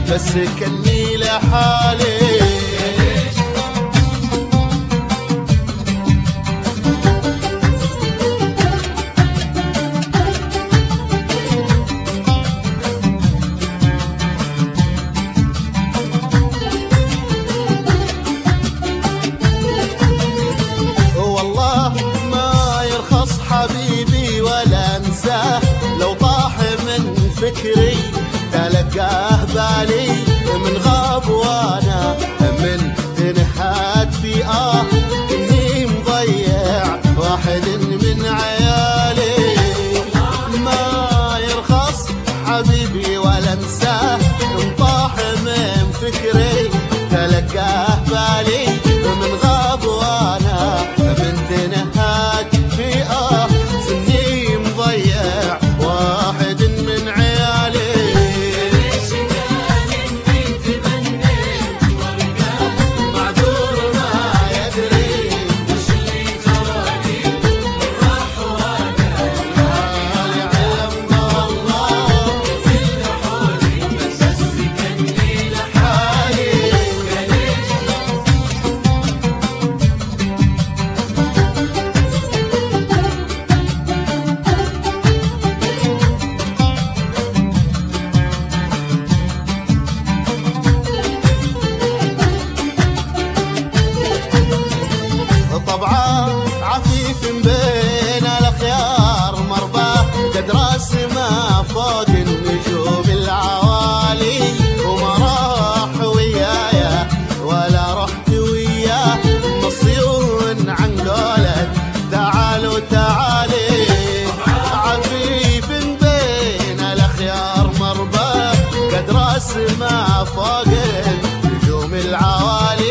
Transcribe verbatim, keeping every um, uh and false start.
بس كني لحالي. والله ما يرخص حبيبي ولا انساه، لو طاح من فكري تلقاه بالي، من غاب وانا من تنحات في اه اني مضيع واحد من عيالي. ما يرخص حبيبي ولا انساه، ان طاح من فكري تلقاه بالي، من غاب وانا من تنهات في اه سني مضيع واحد من عيالي. طبعا عفيف بين الاخيار مرباه، قد راسمه فوق النجوم العوالي، وما راح ويايا ولا رحت وياه، مصيون عن قولك تعالوا تعالي. عفيف بين الاخيار مرباه، قد راسمه فوق النجوم العوالي،